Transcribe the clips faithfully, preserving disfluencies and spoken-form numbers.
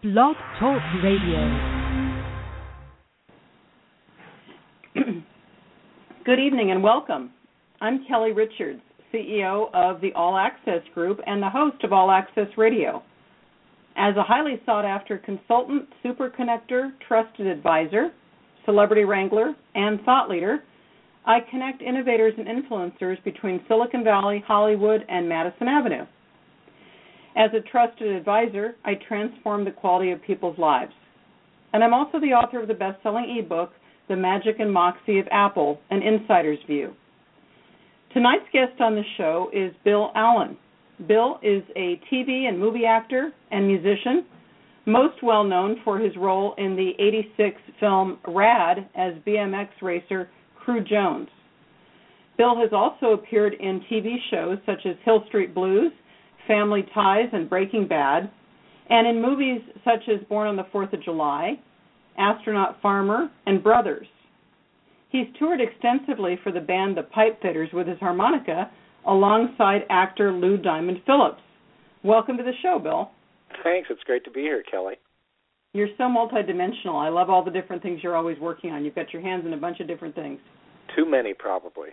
Blog Talk Radio. Good evening and welcome. I'm Kelly Richards, C E O of the All Access Group and the host of All Access Radio. As a highly sought-after consultant, super connector, trusted advisor, celebrity wrangler, and thought leader, I connect innovators and influencers between Silicon Valley, Hollywood, and Madison Avenue. As a trusted advisor, I transform the quality of people's lives. And I'm also the author of the best-selling ebook, The Magic and Moxie of Apple, An Insider's View. Tonight's guest on the show is Bill Allen. Bill is a T V and movie actor and musician, most well known for his role in the eighty-six film Rad as B M X racer Crew Jones. Bill has also appeared in T V shows such as Hill Street Blues, Family Ties, and Breaking Bad, and in movies such as Born on the Fourth of July, Astronaut Farmer, and Brothers. He's toured extensively for the band The Pipefitters with his harmonica alongside actor Lou Diamond Phillips. Welcome to the show, Bill. Thanks. It's great to be here, Kelly. You're so multidimensional. I love all the different things you're always working on. You've got your hands in a bunch of different things. Too many, probably.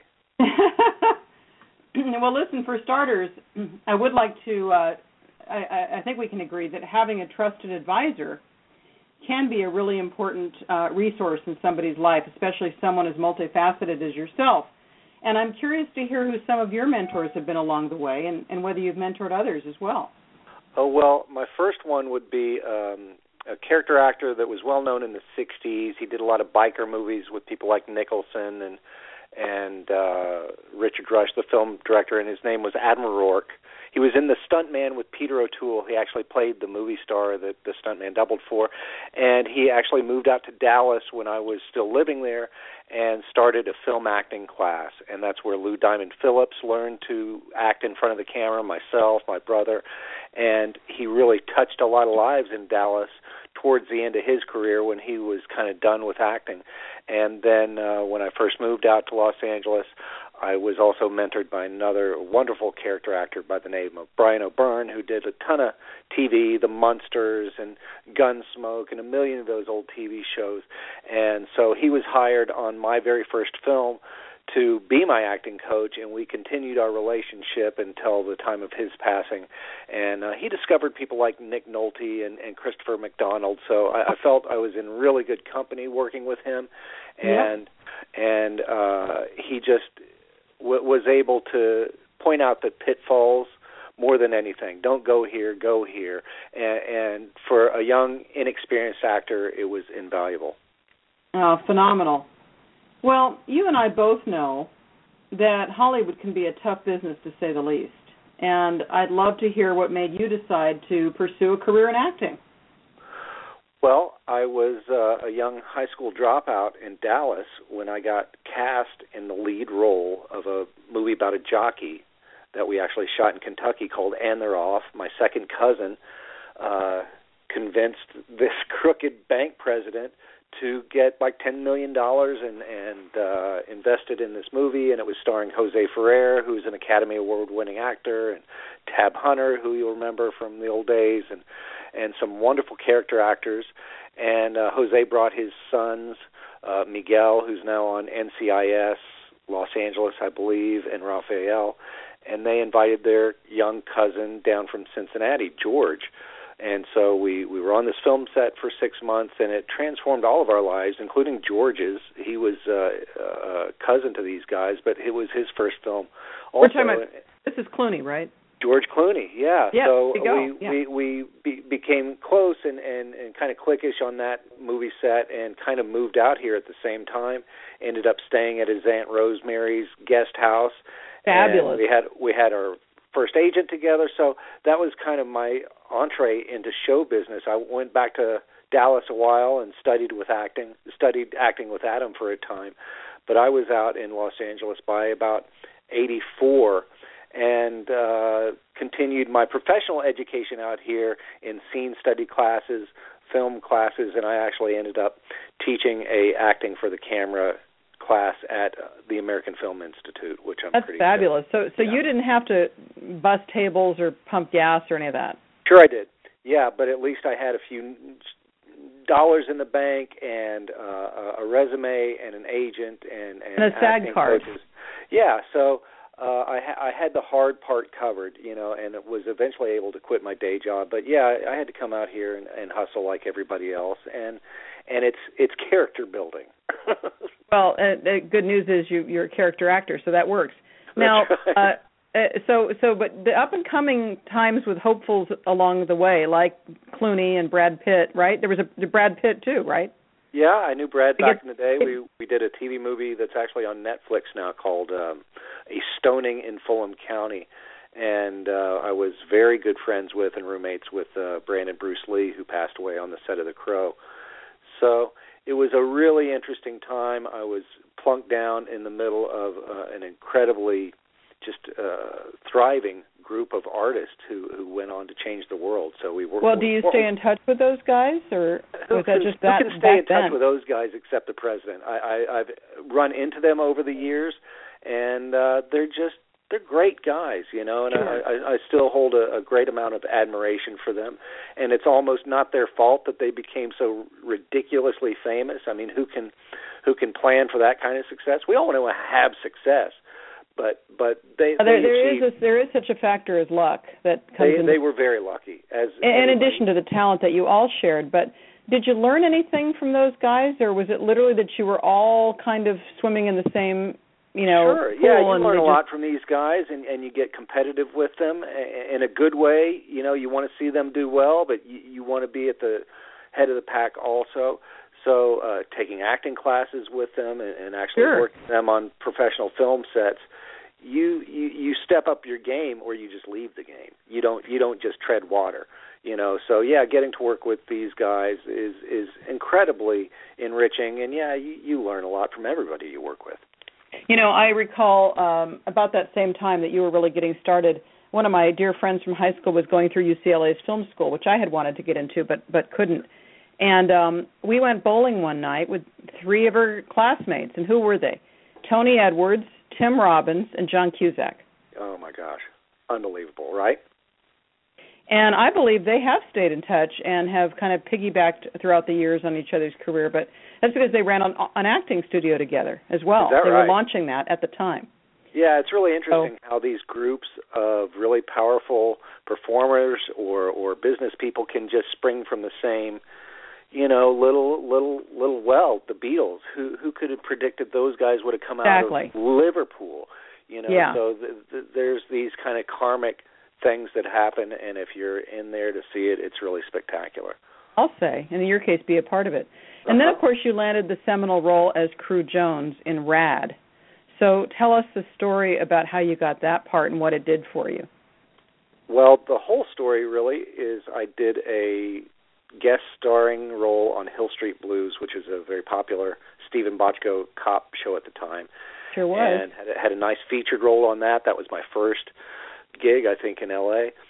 Well, listen, for starters, I would like to, uh, I, I think we can agree that having a trusted advisor can be a really important uh, resource in somebody's life, especially someone as multifaceted as yourself. And I'm curious to hear who some of your mentors have been along the way and, and whether you've mentored others as well. Oh, well, my first one would be um, a character actor that was well known in the sixties. He did a lot of biker movies with people like Nicholson and and uh, Richard Rush, the film director, and his name was Admiral Rourke. He was in The Stuntman with Peter O'Toole. He actually played the movie star that the Stuntman doubled for, and he actually moved out to Dallas when I was still living there and started a film acting class, and that's where Lou Diamond Phillips learned to act in front of the camera, myself, my brother, and he really touched a lot of lives in Dallas towards the end of his career when he was kind of done with acting. And then uh, when I first moved out to Los Angeles, I was also mentored by another wonderful character actor by the name of Brian O'Byrne, who did a ton of T V, The Munsters and Gunsmoke and a million of those old T V shows. And so he was hired on my very first film to be my acting coach, and we continued our relationship until the time of his passing. And uh, he discovered people like Nick Nolte and, and Christopher McDonald, so I, I felt I was in really good company working with him, and yeah. and uh, he just w- was able to point out the pitfalls more than anything. Don't go here, go here. And, and for a young, inexperienced actor, it was invaluable. Oh, phenomenal. Well, you and I both know that Hollywood can be a tough business, to say the least. And I'd love to hear what made you decide to pursue a career in acting. Well, I was uh, a young high school dropout in Dallas when I got cast in the lead role of a movie about a jockey that we actually shot in Kentucky called And They're Off. My second cousin uh, convinced this crooked bank president to get like ten million dollars and, and uh, invested in this movie, and it was starring Jose Ferrer, who's an Academy Award-winning actor, and Tab Hunter, who you'll remember from the old days, and, and some wonderful character actors. And uh, Jose brought his sons, uh, Miguel, who's now on N C I S, Los Angeles, I believe, and Rafael, and they invited their young cousin down from Cincinnati, George. And so we, we were on this film set for six months, and it transformed all of our lives, including George's. He was uh, a cousin to these guys, but it was his first film. Also, we're talking about, this is Clooney, right? George Clooney, yeah. Yeah, so there you go. we yeah. we, we be, became close and, and, and kind of cliquish on that movie set, and kind of moved out here at the same time. Ended up staying at his Aunt Rosemary's guest house. Fabulous. And we had we had our first agent together, so that was kind of my entree into show business. I went back to Dallas a while and studied with acting, studied acting with Adam for a time, but I was out in Los Angeles by about eighty-four and uh, continued my professional education out here in scene study classes, film classes, and I actually ended up teaching a acting for the camera class at the American Film Institute, which I'm That's pretty fabulous. good. So, so yeah. you didn't have to bust tables or pump gas or any of that? Sure I did. yeah, but at least I had a few dollars in the bank and uh, a resume and an agent and, and, and a SAG card. Coaches. Yeah, so uh, I, ha- I had the hard part covered, you know, and was eventually able to quit my day job. But yeah, I had to come out here and, and hustle like everybody else, and and it's it's character building. Well, uh, the good news is you, you're a character actor, so that works. Now, right. uh, uh, so so, but the up and coming times with hopefuls along the way, like Clooney and Brad Pitt, right? There was a Brad Pitt too, right? Yeah, I knew Brad back get, in the day. We we did a T V movie that's actually on Netflix now called um, A Stoning in Fulham County, and uh, I was very good friends with and roommates with uh, Brandon Bruce Lee, who passed away on the set of The Crow. So it was a really interesting time. I was plunked down in the middle of uh, an incredibly just uh, thriving group of artists who, who went on to change the world. So we worked. Well, do you well, stay in touch with those guys, or was can, that just that? Who can stay in touch then? with those guys except the president? I, I, I've run into them over the years, and uh, they're just they're great guys, you know. And sure. I, I, I still hold a, a great amount of admiration for them. And it's almost not their fault that they became so ridiculously famous. I mean, who can who can plan for that kind of success? We all want to have success. But but they, uh, there, they there achieved, is a, there is such a factor as luck that comes they, into, they were very lucky. As in, in anybody. addition to the talent that you all shared. But did you learn anything from those guys, or was it literally that you were all kind of swimming in the same, you know, sure. pool? Yeah, you and learn a just... lot from these guys, and, and you get competitive with them in a good way. You know, you want to see them do well, but you, you want to be at the head of the pack also. So uh, taking acting classes with them and, and actually sure. working with them on professional film sets. You, you you step up your game, or you just leave the game. You don't you don't just tread water, you know. So yeah, getting to work with these guys is is incredibly enriching, and yeah, you, you learn a lot from everybody you work with. You know, I recall um, about that same time that you were really getting started. One of my dear friends from high school was going through U C L A's film school, which I had wanted to get into, but but couldn't. And um, we went bowling one night with three of her classmates, and who were they? Tony Edwards, Tim Robbins, and John Cusack. Oh, my gosh. Unbelievable, right? And I believe they have stayed in touch and have kind of piggybacked throughout the years on each other's career, but that's because they ran an, an acting studio together as well. Is that they right? were launching that at the time. Yeah, it's really interesting so, how these groups of really powerful performers or, or business people can just spring from the same, you know, little little little well, the Beatles. Who who could have predicted those guys would have come exactly. out of Liverpool? You know, yeah. so th- th- there's these kind of karmic things that happen, and if you're in there to see it, it's really spectacular. I'll say, and in your case, be a part of it. Uh-huh. And then, of course, you landed the seminal role as Crew Jones in Rad. So tell us the story about how you got that part and what it did for you. Well, the whole story really is I did a guest starring role on Hill Street Blues, which is a very popular Stephen Bochco cop show at the time. Sure was. And had a, had a nice featured role on that. That was my first gig, I think, in L A.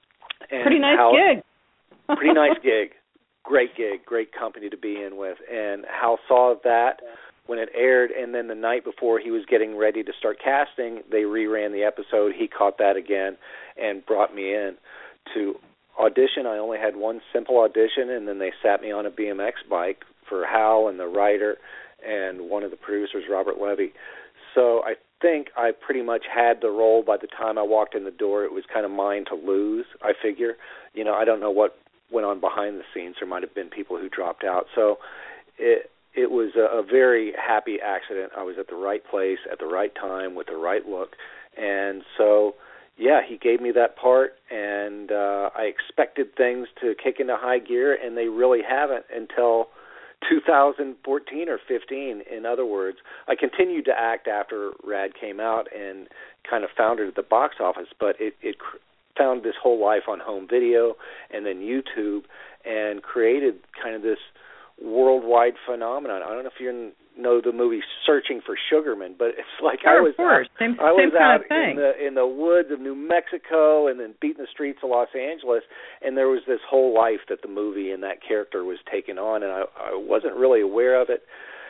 And pretty nice Hal, gig. pretty nice gig. Great gig. Great company to be in with. And Hal saw that when it aired, and then the night before he was getting ready to start casting, they reran the episode. He caught that again and brought me in to audition. I only had one simple audition, and then they sat me on a B M X bike for Hal and the writer and one of the producers, Robert Levy. So I think I pretty much had the role by the time I walked in the door. It was kind of mine to lose, I figure. You know, I don't know what went on behind the scenes. There might have been people who dropped out. So it it was a, a very happy accident. I was at the right place at the right time with the right look. And so, yeah, he gave me that part, and uh, I expected things to kick into high gear, and they really haven't until two thousand fourteen or fifteen. In other words, I continued to act after Rad came out and kind of foundered at the box office, but it, it found this whole life on home video and then YouTube and created kind of this worldwide phenomenon. I don't know if you know the movie Searching for Sugarman, but it's like sure, I was of course. out, same, I was same kind out of thing. in the in the woods of New Mexico and then beating the streets of Los Angeles, and there was this whole life that the movie and that character was taking on, and I, I wasn't really aware of it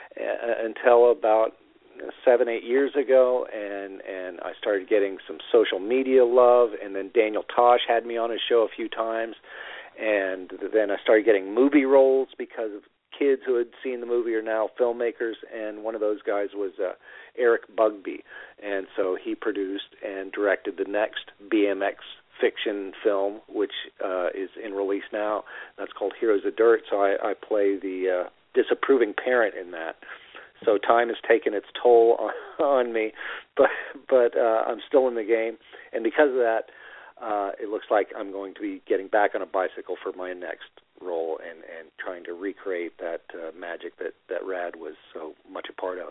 uh, until about seven, eight years ago, and, and I started getting some social media love, and then Daniel Tosh had me on his show a few times, and then I started getting movie roles because of kids who had seen the movie are now filmmakers, and one of those guys was uh, Eric Bugby, and so he produced and directed the next B M X fiction film, which uh, is in release now. That's called Heroes of Dirt, so I, I play the uh, disapproving parent in that. So time has taken its toll on, on me, but but uh, I'm still in the game, and because of that, uh, it looks like I'm going to be getting back on a bicycle for my next role and, and trying to recreate that uh, magic that, that Rad was so much a part of.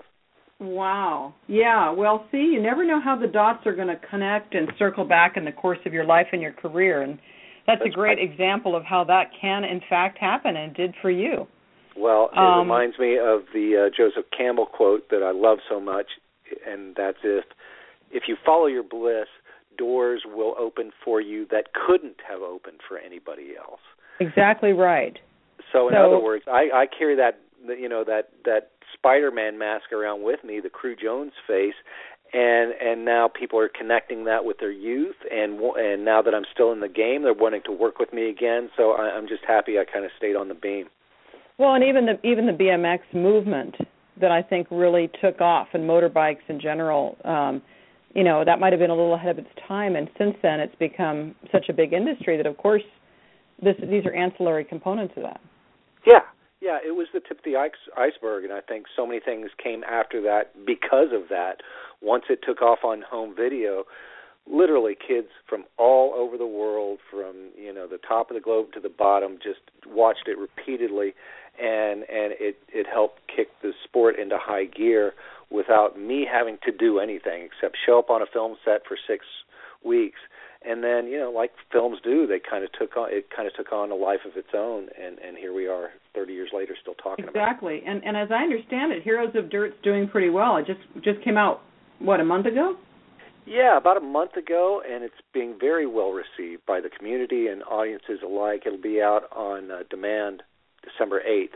Wow. Yeah, well, see, you never know how the dots are going to connect and circle back in the course of your life and your career, and that's, that's a great right. example of how that can, in fact, happen and did for you. Well, it um, reminds me of the uh, Joseph Campbell quote that I love so much, and that's if if you follow your bliss, doors will open for you that couldn't have opened for anybody else. Exactly right. So, in so, other words, I, I carry that you know that that Spider-Man mask around with me, the Crew Jones face, and and now people are connecting that with their youth, and and now that I'm still in the game, they're wanting to work with me again. So I, I'm just happy I kind of stayed on the beam. Well, and even the even the B M X movement that I think really took off, and motorbikes in general, um, you know, that might have been a little ahead of its time, and since then it's become such a big industry that, of course, this, these are ancillary components of that. Yeah, yeah, it was the tip of the iceberg, and I think so many things came after that because of that. Once it took off on home video, literally kids from all over the world, from you know the top of the globe to the bottom, just watched it repeatedly, and and it, it helped kick the sport into high gear without me having to do anything except show up on a film set for six weeks. And then, you know, like films do, they kind of took on it. Kind of took on a life of its own, and, and here we are, thirty years later, still talking exactly. about it. Exactly, and and as I understand it, Heroes of Dirt's doing pretty well. It just just came out what a month ago. Yeah, about a month ago, and it's being very well received by the community and audiences alike. It'll be out on uh, demand December eighth.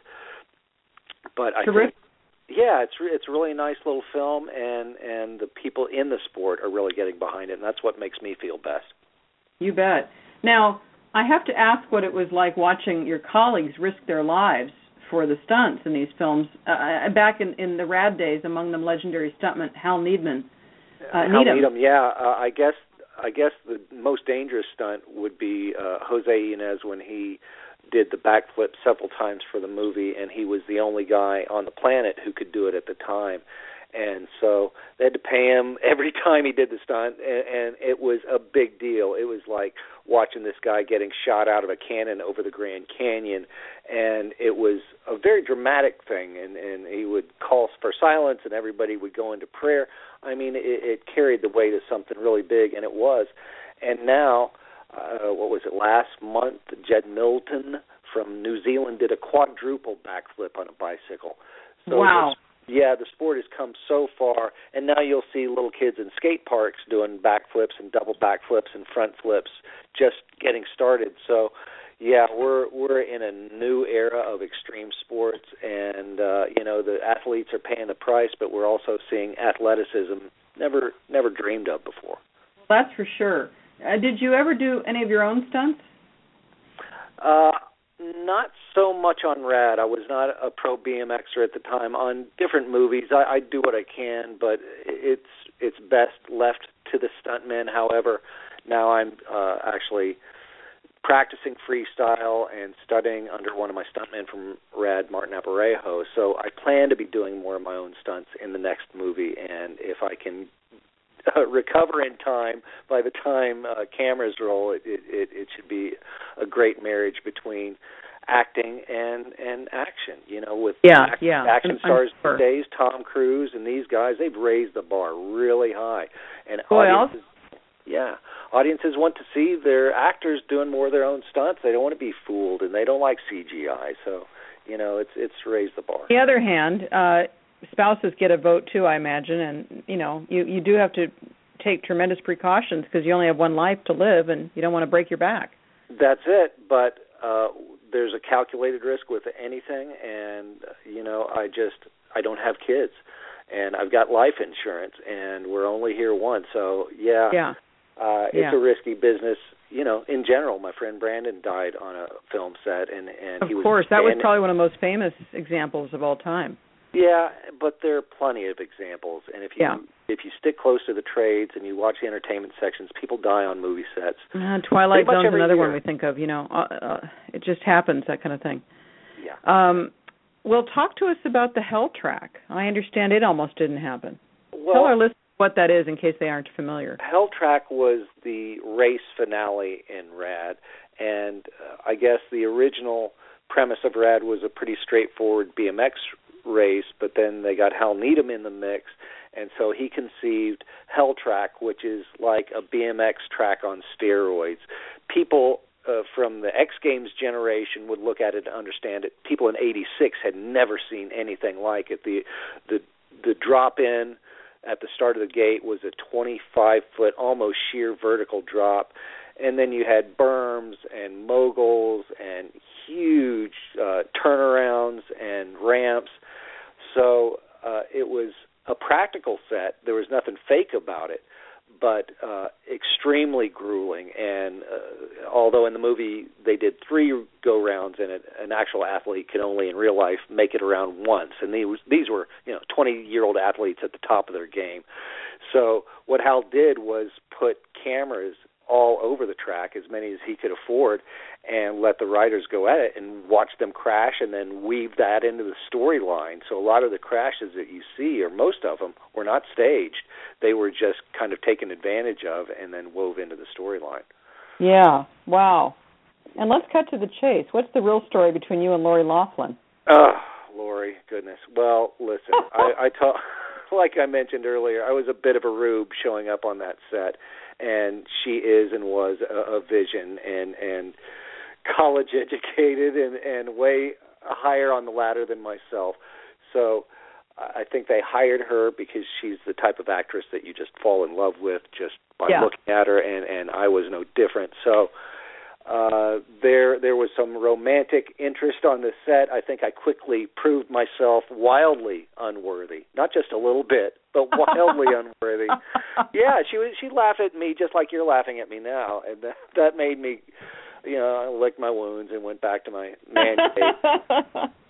But I Terrific. think, yeah, it's re- it's really a nice little film, and and the people in the sport are really getting behind it, and that's what makes me feel best. You bet. Now, I have to ask what it was like watching your colleagues risk their lives for the stunts in these films. Uh, back in, in the Rad days, among them legendary stuntman Hal Needham. Uh, Hal Needham, yeah. Uh, I guess I guess the most dangerous stunt would be uh, Jose Inez when he did the backflip several times for the movie, and he was the only guy on the planet who could do it at the time. And so they had to pay him every time he did the stunt, and, and it was a big deal. It was like watching this guy getting shot out of a cannon over the Grand Canyon, and it was a very dramatic thing, and, and he would call for silence, and everybody would go into prayer. I mean, it, it carried the weight of something really big, and it was. And now, uh, what was it, last month, Jed Milton from New Zealand did a quadruple backflip on a bicycle. So wow. Yeah, the sport has come so far, and now you'll see little kids in skate parks doing backflips and double backflips and front flips, just getting started. So, yeah, we're we're in a new era of extreme sports, and uh, you know the athletes are paying the price, but we're also seeing athleticism never never dreamed of before. Well, that's for sure. Uh, did you ever do any of your own stunts? Uh. Not so much on Rad. I was not a pro B M Xer at the time. On different movies, I, I do what I can, but it's it's best left to the stuntmen. However, now I'm uh, actually practicing freestyle and studying under one of my stuntmen from Rad, Martin Aparejo. So I plan to be doing more of my own stunts in the next movie, and if I can Uh, recover in time, by the time uh, cameras roll, it, it, it should be a great marriage between acting and, and action. You know, with yeah, action, yeah. action I'm, stars I'm sure. these days, Tom Cruise and these guys, they've raised the bar really high. And Boy, audiences, yeah, audiences want to see their actors doing more of their own stunts. They don't want to be fooled, and they don't like C G I. So, you know, it's it's raised the bar. On the other hand, uh, spouses get a vote too, I imagine, and you know you, you do have to take tremendous precautions because you only have one life to live, and you don't want to break your back. That's it, but uh, there's a calculated risk with anything, and you know I just I don't have kids, and I've got life insurance, and we're only here once, so yeah, yeah, uh, it's yeah. a risky business you know, in general, my friend Brandon died on a film set, and and of he was. Of course, that was and, probably one of the most famous examples of all time. Yeah, but there are plenty of examples, and if you yeah. if you stick close to the trades and you watch the entertainment sections, people die on movie sets. Uh, Twilight Zone's another year. one we think of. You know, uh, uh, it just happens, that kind of thing. Yeah. Um, well, talk to us about the Hell Track. I understand it almost didn't happen. Well, Tell our listeners what that is in case they aren't familiar. Hell Track was the race finale in RAD, and uh, I guess the original premise of RAD was a pretty straightforward B M X race, but then they got Hal Needham in the mix, and so he conceived Hell Track, which is like a B M X track on steroids. People uh, from the X Games generation would look at it and understand it. People in eighty-six had never seen anything like it. The the the drop in at the start of the gate was a twenty-five foot, almost sheer vertical drop, and then you had berms and moguls and huge uh, turnarounds and ramps. So uh, it was a practical set. There was nothing fake about it, but uh, extremely grueling. And uh, although in the movie they did three go-rounds in it, an actual athlete could only in real life make it around once. And these, these were, you know, twenty-year-old athletes at the top of their game. So what Hal did was put cameras all over the track, as many as he could afford, and let the riders go at it and watch them crash and then weave that into the storyline. So a lot of the crashes that you see, or most of them, were not staged. They were just kind of taken advantage of and then wove into the storyline. Yeah, wow. And let's cut to the chase. What's the real story between you and Lori Loughlin? Oh, Lori, goodness. Well, listen, I, I ta- like I mentioned earlier, I was a bit of a rube showing up on that set. And she is and was a, a vision and, and college educated and, and way higher on the ladder than myself. So I think they hired her because she's the type of actress that you just fall in love with just by yeah. looking at her, and, and I was no different. So uh, there there was some romantic interest on the set. I think I quickly proved myself wildly unworthy, not just a little bit, but wildly unworthy. Yeah, she was. She laughed at me just like you're laughing at me now, and that, that made me, you know, I licked my wounds and went back to my man cave.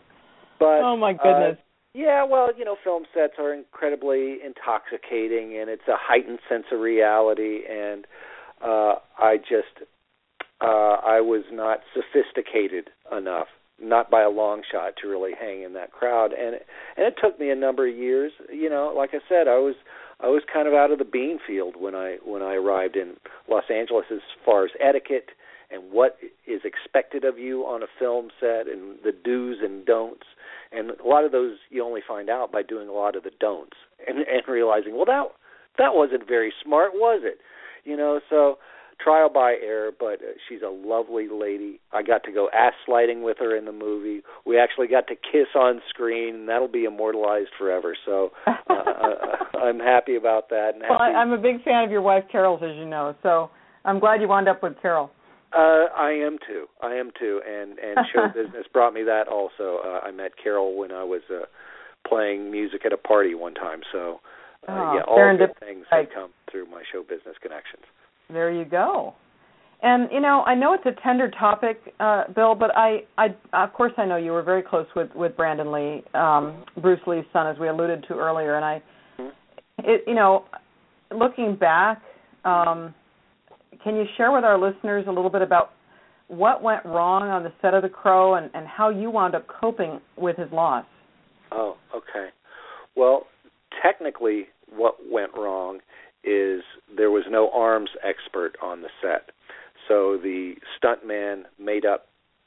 But oh my goodness. Uh, yeah, well, you know, film sets are incredibly intoxicating, and it's a heightened sense of reality, and uh, I just, uh, I was not sophisticated enough, not by a long shot, to really hang in that crowd, and it, and it took me a number of years. You know, like I said, I was I was kind of out of the bean field when I when I arrived in Los Angeles as far as etiquette and what is expected of you on a film set and the do's and don'ts. And a lot of those you only find out by doing a lot of the don'ts and, and realizing, well, that that wasn't very smart, was it? You know, so trial by error, but uh, she's a lovely lady. I got to go ass sliding with her in the movie. We actually got to kiss on screen, and that'll be immortalized forever. So uh, uh, I'm happy about that. And well, happy. I'm a big fan of your wife, Carol's, as you know, so I'm glad you wound up with Carol. Uh, I am too. I am too, and and show business brought me that also. Uh, I met Carol when I was uh, playing music at a party one time. So uh, oh, yeah, all good things have come through my show business connections. There you go. And, you know, I know it's a tender topic, uh, Bill, but I, I, of course I know you were very close with, with Brandon Lee, um, Bruce Lee's son, as we alluded to earlier. And I, it, you know, looking back, um, can you share with our listeners a little bit about what went wrong on the set of The Crow and, and how you wound up coping with his loss? Oh, okay. Well, technically what went wrong is there was no arms expert on the set. So the stuntman made up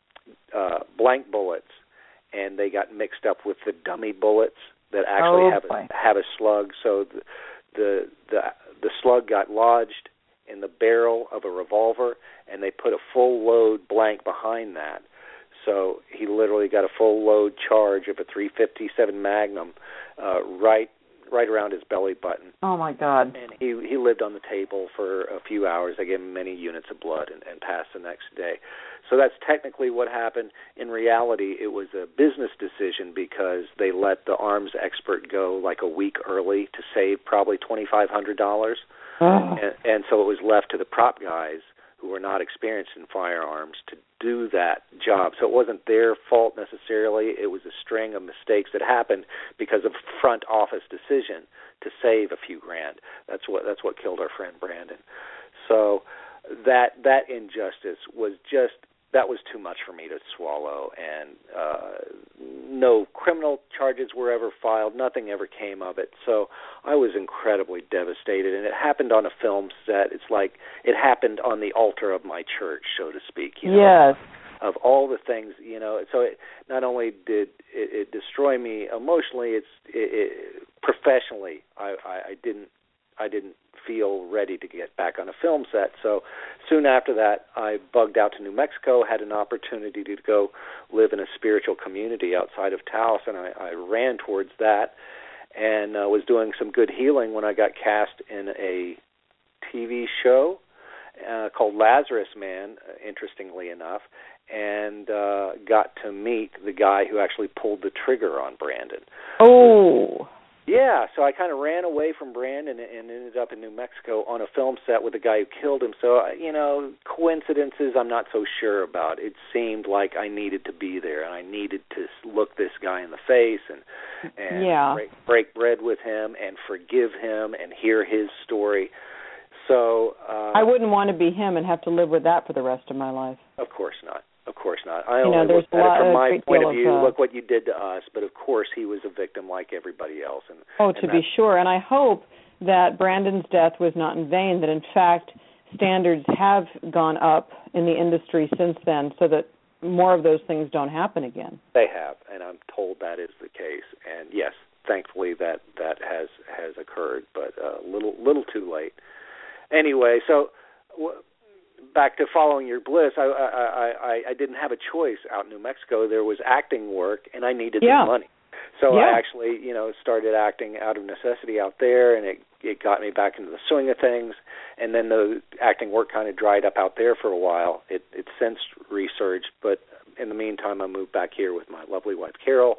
uh, blank bullets, and they got mixed up with the dummy bullets that actually oh, have a, have a slug. So the, the the the slug got lodged in the barrel of a revolver, and they put a full load blank behind that. So he literally got a full load charge of a three fifty-seven Magnum uh, right right around his belly button. Oh, my God. And he he lived on the table for a few hours. They gave him many units of blood and, and passed the next day. So that's technically what happened. In reality, it was a business decision because they let the arms expert go like a week early to save probably twenty-five hundred dollars. Oh. And, and so it was left to the prop guys who were not experienced in firearms to do that job. So it wasn't their fault necessarily. It was a string of mistakes that happened because of front office decision to save a few grand. That's what that's what killed our friend Brandon. So that that injustice was just that was too much for me to swallow, and uh, no criminal charges were ever filed. Nothing ever came of it. So I was incredibly devastated, and it happened on a film set. It's like it happened on the altar of my church, so to speak. You know, yes. Of all the things, you know, so it, not only did it, it destroy me emotionally, it's it, it, professionally. I, I, I didn't I didn't feel ready to get back on a film set. So soon after that, I bugged out to New Mexico, had an opportunity to go live in a spiritual community outside of Taos, and I, I ran towards that and uh, was doing some good healing when I got cast in a T V show uh, called Lazarus Man, uh, interestingly enough, and uh, got to meet the guy who actually pulled the trigger on Brandon. Oh. Yeah, so I kind of ran away from Brandon and ended up in New Mexico on a film set with the guy who killed him. So, you know, coincidences I'm not so sure about. It seemed like I needed to be there, and I needed to look this guy in the face and, and yeah. break, break bread with him and forgive him and hear his story. So uh, I wouldn't want to be him and have to live with that for the rest of my life. Of course not. Of course not. I you only know, look at it from my point of view, of, uh, look what you did to us, but of course he was a victim like everybody else. And, oh, and to be sure. And I hope that Brandon's death was not in vain, that in fact standards have gone up in the industry since then so that more of those things don't happen again. They have, and I'm told that is the case. And yes, thankfully that, that has, has occurred, but a uh, little, little too late. Anyway, so... W- Back to following your bliss, I, I I I didn't have a choice out in New Mexico. There was acting work, and I needed yeah. the money. So yeah. I actually, you know, started acting out of necessity out there, and it it got me back into the swing of things. And then the acting work kind of dried up out there for a while. It it since resurged, but in the meantime, I moved back here with my lovely wife Carol,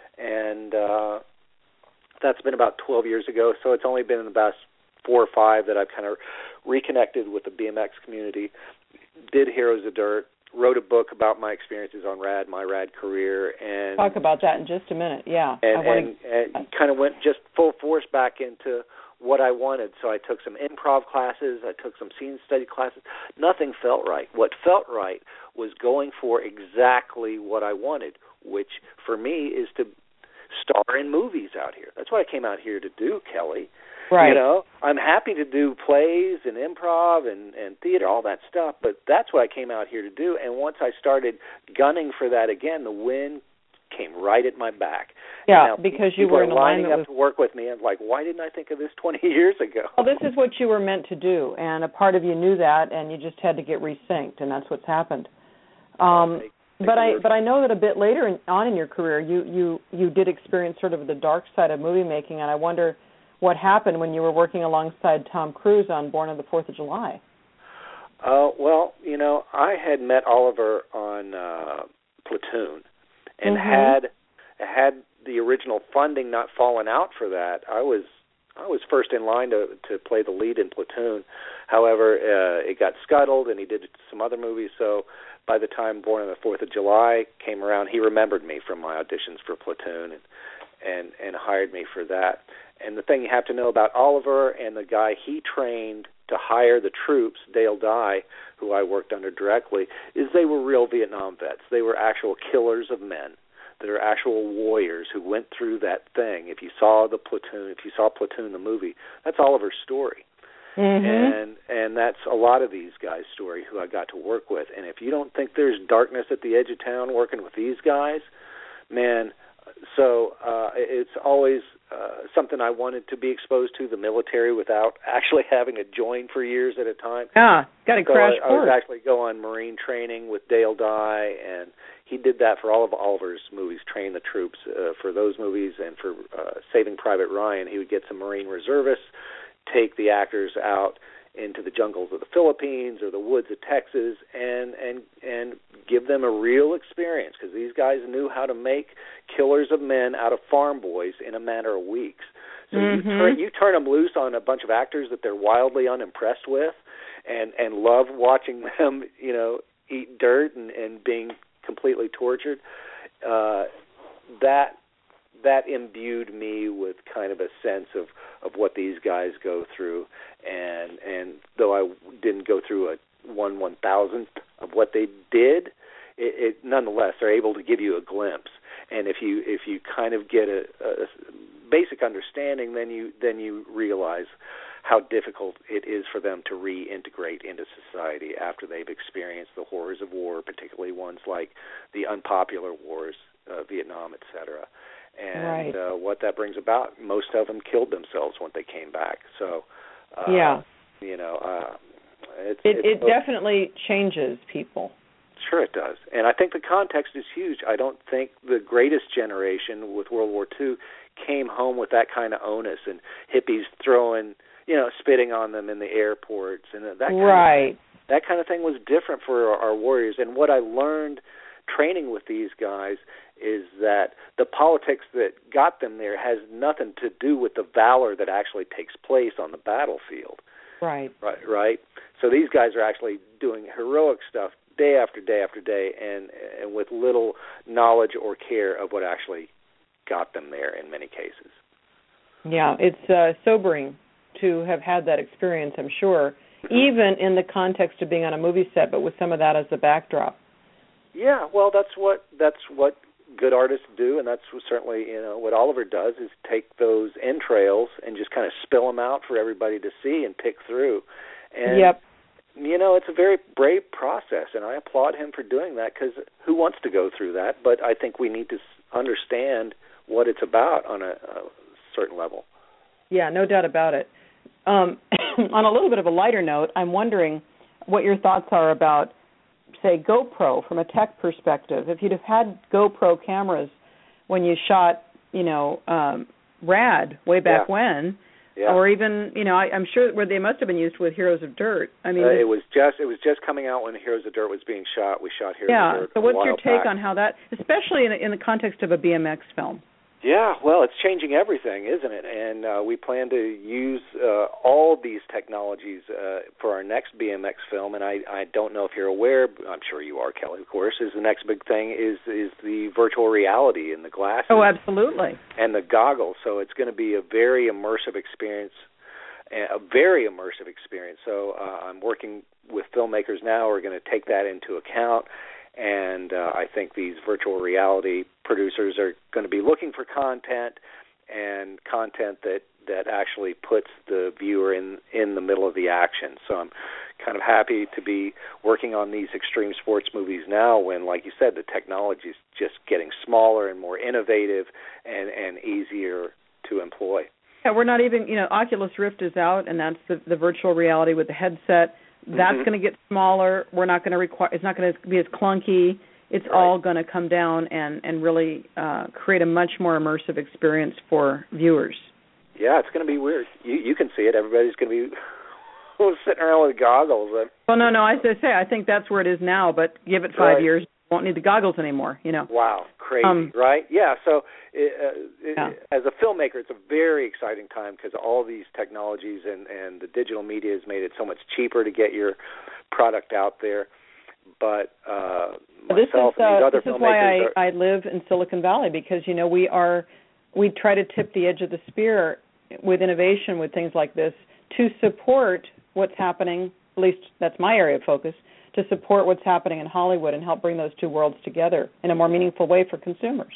and uh, that's been about twelve years ago. So it's only been in the past four or five that I've kind of reconnected with the B M X community, did Heroes of Dirt, wrote a book about my experiences on RAD, my RAD career, and talk about that in just a minute. Yeah, and, I wanna... and, and kind of went just full force back into what I wanted. So I took some improv classes, I took some scene study classes. Nothing felt right. What felt right was going for exactly what I wanted, which for me is to star in movies out here. That's what I came out here to do, Kelly. Right. You know, I'm happy to do plays and improv and, and theater, all that stuff, but that's what I came out here to do. And once I started gunning for that again, the wind came right at my back. Yeah, because you were in lining alignment up with... to work with me, and like, why didn't I think of this twenty years ago? Well, this is what you were meant to do, and a part of you knew that, and you just had to get resynced, and that's what's happened. Um, Take, take but I word. but I know that a bit later in, on in your career, you, you, you did experience sort of the dark side of movie making, and I wonder what happened when you were working alongside Tom Cruise on Born on the Fourth of July. Uh, well, you know, I had met Oliver on uh, Platoon, and mm-hmm. had had the original funding not fallen out for that, I was I was first in line to to play the lead in Platoon. However, uh, it got scuttled, and he did some other movies. So by the time Born on the Fourth of July came around, he remembered me from my auditions for Platoon, and and and hired me for that. And the thing you have to know about Oliver and the guy he trained to hire the troops, Dale Dye, who I worked under directly, is they were real Vietnam vets. They were actual killers of men. They were actual warriors who went through that thing. If you saw the Platoon, if you saw Platoon the movie, that's Oliver's story. Mm-hmm. And and that's a lot of these guys' story who I got to work with. And if you don't think there's darkness at the edge of town working with these guys, man, so uh, it's always uh, something I wanted to be exposed to, the military, without actually having to join for years at a time. Yeah, got to so crash I, I course. was actually go on Marine training with Dale Dye, and he did that for all of Oliver's movies, train the troops uh, for those movies, and for uh, Saving Private Ryan, he would get some Marine reservists, take the actors out into the jungles of the Philippines or the woods of Texas, and and and give them a real experience, because these guys knew how to make killers of men out of farm boys in a matter of weeks. So mm-hmm. you turn you turn them loose on a bunch of actors that they're wildly unimpressed with, and and love watching them, you know, eat dirt and, and being completely tortured. Uh, that that imbued me with kind of a sense of, of what these guys go through, and and though I didn't go through a one one thousandth of what they did, it, it nonetheless they're able to give you a glimpse. And if you if you kind of get a, a basic understanding, then you then you realize how difficult it is for them to reintegrate into society after they've experienced the horrors of war, particularly ones like the unpopular wars, uh, Vietnam, et cetera. And right. uh, what that brings about, most of them killed themselves when they came back. So, uh, yeah, you know, uh, it's, it, it's, it definitely changes people. Sure it does. And I think the context is huge. I don't think the greatest generation with World War Two came home with that kind of onus and hippies throwing, you know, spitting on them in the airports and that kind right. of thing. That kind of thing was different for our, our warriors. And what I learned training with these guys is that the politics that got them there has nothing to do with the valor that actually takes place on the battlefield. Right. Right, right. So these guys are actually doing heroic stuff day after day after day, and and with little knowledge or care of what actually got them there in many cases. Yeah, it's uh, sobering to have had that experience, I'm sure, even in the context of being on a movie set, but with some of that as the backdrop. Yeah, well, that's what that's what good artists do, and that's certainly, you know, what Oliver does is take those entrails and just kind of spill them out for everybody to see and pick through. And, yep. you know, it's a very brave process, and I applaud him for doing that, because who wants to go through that? But I think we need to understand what it's about on a, a certain level. Yeah, no doubt about it. Um, on a little bit of a lighter note, I'm wondering what your thoughts are about, say, GoPro from a tech perspective. If you'd have had GoPro cameras when you shot, you know, um, Rad way back yeah. when, yeah. or even, you know, I, I'm sure where they must have been used with Heroes of Dirt. I mean, uh, it was just it was just coming out when Heroes of Dirt was being shot. We shot Heroes yeah, of Dirt. so what's a your while take back. on how that, especially in, in the context of a B M X film? Yeah, well, it's changing everything, isn't it? And uh, we plan to use uh, all these technologies uh, for our next B M X film. And I, I don't know if you're aware, I'm sure you are, Kelly, of course, is the next big thing is is the virtual reality and the glasses. Oh, absolutely. And the goggles. So it's going to be a very immersive experience, a very immersive experience. So uh, I'm working with filmmakers now who are going to take that into account. And uh, I think these virtual reality producers are going to be looking for content and content that, that actually puts the viewer in, in the middle of the action. So I'm kind of happy to be working on these extreme sports movies now when, like you said, the technology is just getting smaller and more innovative and, and easier to employ. Yeah, we're not even, you know, Oculus Rift is out, and that's the, the virtual reality with the headset. That's mm-hmm. going to get smaller. We're not going to require. It's not going to be as clunky. It's right. all going to come down and and really uh, create a much more immersive experience for viewers. Yeah, it's going to be weird. You you can see it. Everybody's going to be sitting around with goggles. Well, no, no. As I say, I think that's where it is now. But give it five right. years, you won't need the goggles anymore. You know. Wow, crazy, um, right? Yeah. So, it, uh, yeah. it, as a filmmaker, it's a very exciting time because all these technologies and, and the digital media has made it so much cheaper to get your product out there. But uh, this myself is, and these uh, other this filmmakers is why I, are, I live in Silicon Valley, because you know we are we try to tip the edge of the spear with innovation with things like this to support what's happening. At least that's my area of focus. To support what's happening in Hollywood and help bring those two worlds together in a more meaningful way for consumers.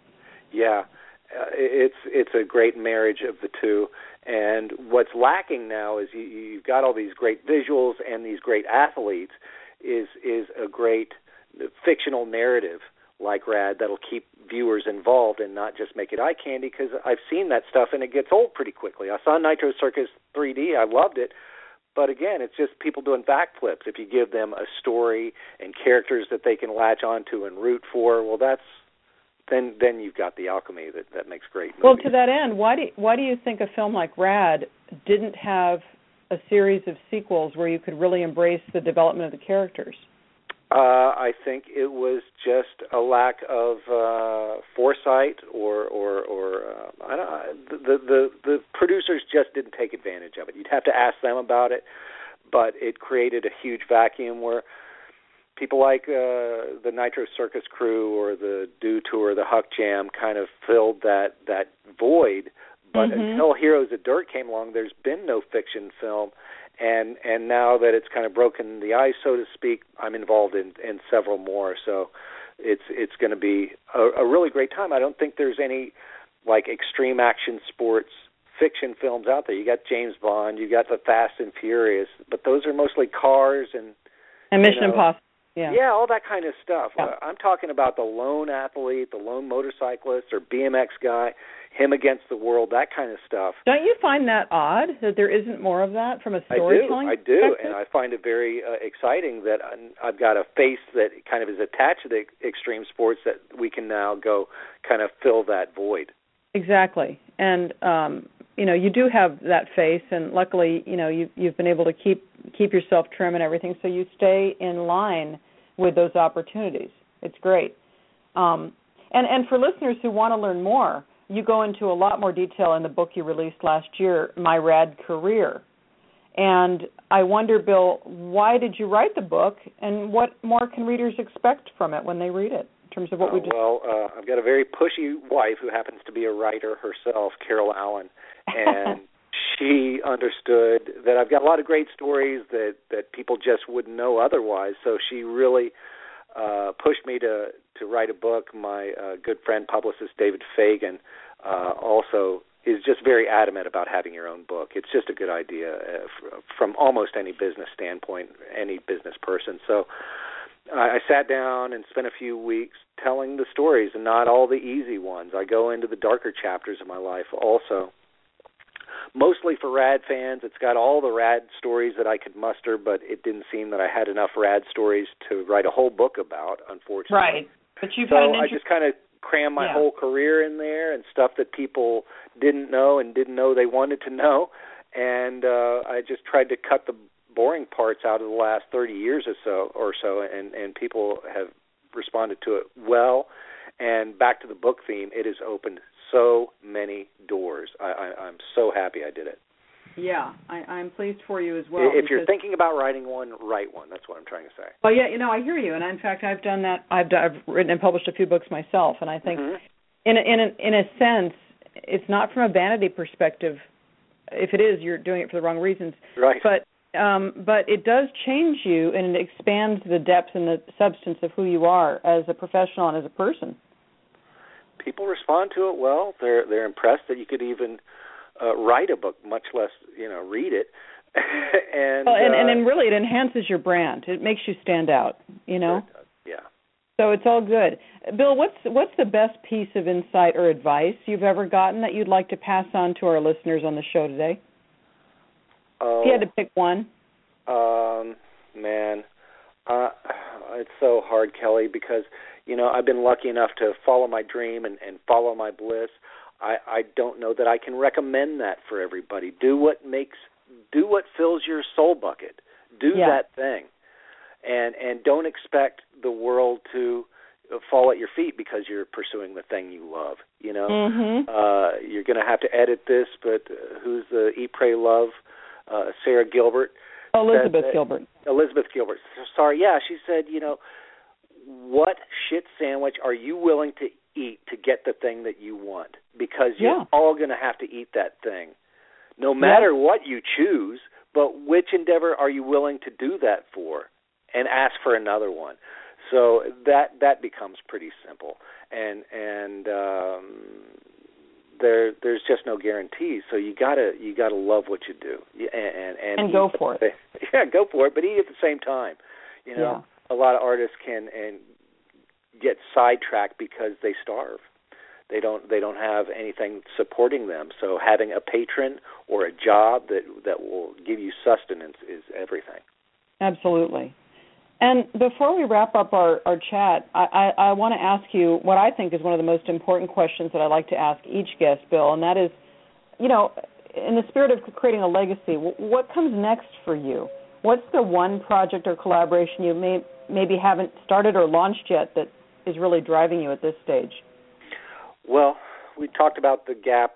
Yeah, uh, it's it's a great marriage of the two. And what's lacking now is you, you've got all these great visuals and these great athletes. Is is a great fictional narrative like Rad that'll keep viewers involved and not just make it eye candy. Because I've seen that stuff and it gets old pretty quickly. I saw Nitro Circus three D. I loved it. But again, it's just people doing backflips. If you give them a story and characters that they can latch onto and root for, well, that's then then you've got the alchemy that, that makes great movies. Well, to that end, why do why do you think a film like Rad didn't have a series of sequels where you could really embrace the development of the characters? Uh, I think it was just a lack of uh, foresight, or or, or uh, I don't, the, the the producers just didn't take advantage of it. You'd have to ask them about it, but it created a huge vacuum where people like uh, the Nitro Circus crew or the Do Tour, the Huck Jam, kind of filled that that void. But mm-hmm. until Heroes of Dirt came along, there's been no fiction film. And and now that it's kind of broken the ice, so to speak, I'm involved in, in several more. So it's it's going to be a, a really great time. I don't think there's any like extreme action sports fiction films out there. You got James Bond, you got the Fast and Furious, but those are mostly cars and and Mission you know, Impossible. Yeah. yeah, all that kind of stuff. Yeah. Uh, I'm talking about the lone athlete, the lone motorcyclist or B M X guy, him against the world, that kind of stuff. Don't you find that odd that there isn't more of that from a storytelling I do, I do, and I find it very uh, exciting that I've got a face that kind of is attached to the extreme sports that we can now go kind of fill that void. Exactly, and um, you know, you do have that face, and luckily, you know, you, you've been able to keep keep yourself trim and everything, so you stay in line with those opportunities. It's great. Um, and, and for listeners who want to learn more, you go into a lot more detail in the book you released last year, My Rad Career. And I wonder, Bill, why did you write the book, and what more can readers expect from it when they read it, in terms of what uh, we just... Well, uh, I've got a very pushy wife who happens to be a writer herself, Carol Allen, and she understood that I've got a lot of great stories that, that people just wouldn't know otherwise, so she really uh, pushed me to, to write a book. My uh, good friend, publicist David Fagan, uh, also is just very adamant about having your own book. It's just a good idea uh, f- from almost any business standpoint, any business person. So I, I sat down and spent a few weeks telling the stories, and not all the easy ones. I go into the darker chapters of my life also. Mostly for rad fans. It's got all the rad stories that I could muster, but it didn't seem that I had enough rad stories to write a whole book about, unfortunately. Right. But you've so had an I inter- just kind of crammed my yeah. whole career in there and stuff that people didn't know and didn't know they wanted to know. And uh, I just tried to cut the boring parts out of the last thirty years or so, or so, and, and people have responded to it well. And back to the book theme, it has opened so many doors. I, I, I'm so happy I did it. Yeah, I, I'm pleased for you as well. If you're thinking about writing one, write one. That's what I'm trying to say. Well, yeah, you know, I hear you, and in fact, I've done that. I've, done, I've written and published a few books myself, and I think, mm-hmm. in a, in a, in a sense, it's not from a vanity perspective. If it is, you're doing it for the wrong reasons. Right. But um, but it does change you, and it expands the depth and the substance of who you are as a professional and as a person. People respond to it well. They're they're impressed that you could even uh, write a book, much less you know read it. and, well, and, uh, and then really it enhances your brand. It makes you stand out. You know. Sure it does. Yeah. So it's all good. Bill, what's what's the best piece of insight or advice you've ever gotten that you'd like to pass on to our listeners on the show today? Uh, if you had to pick one. Um, man, uh, it's so hard, Kelly, because. You know, I've been lucky enough to follow my dream and, and follow my bliss. I, I don't know that I can recommend that for everybody. Do what makes, do what fills your soul bucket. Do yeah. that thing, and and don't expect the world to fall at your feet because you're pursuing the thing you love. You know, mm-hmm. uh, you're going to have to edit this, but uh, who's the Eat, Pray, Love? Uh, Sarah Gilbert. Elizabeth said, Gilbert. Elizabeth Gilbert. Sorry, yeah, she said, you know. What shit sandwich are you willing to eat to get the thing that you want? Because you're yeah. all going to have to eat that thing. No matter yeah. what you choose, but which endeavor are you willing to do that for? And ask for another one. So that that becomes pretty simple. And and um, there there's just no guarantees. So you gotta you gotta love what you do. And and, and, and go for it. Yeah, go for it, but eat at the same time. You know. Yeah. A lot of artists can and get sidetracked because they starve. They don't they don't have anything supporting them. So having a patron or a job that that will give you sustenance is everything. Absolutely. And before we wrap up our, our chat, I, I, I want to ask you what I think is one of the most important questions that I like to ask each guest, Bill, and that is, you know, in the spirit of creating a legacy, what comes next for you? What's the one project or collaboration you may maybe haven't started or launched yet that is really driving you at this stage? Well, we talked about the gap that,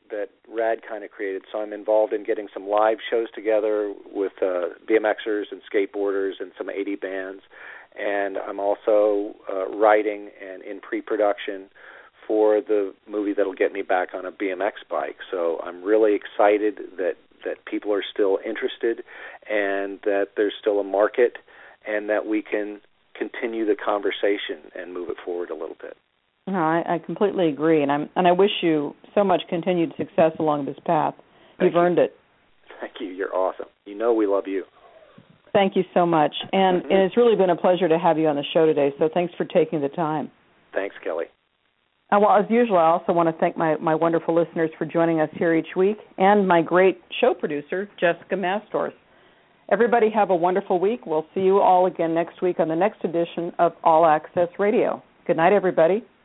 that Rad kind of created. So I'm involved in getting some live shows together with uh, BMXers and skateboarders and some eighty bands. And I'm also uh, writing and in pre-production for the movie that'll get me back on a B M X bike. So I'm really excited that, that people are still interested and that there's still a market and that we can continue the conversation and move it forward a little bit. No, I, I completely agree, and I'm and I wish you so much continued success along this path. You've Thank you. earned it. Thank you. You're awesome. You know we love you. Thank you so much, and Mm-hmm. it's really been a pleasure to have you on the show today. So thanks for taking the time. Thanks, Kelly. Uh, well, as usual, I also want to thank my, my wonderful listeners for joining us here each week, and my great show producer, Jessica Mastors. Everybody have a wonderful week. We'll see you all again next week on the next edition of All Access Radio. Good night, everybody.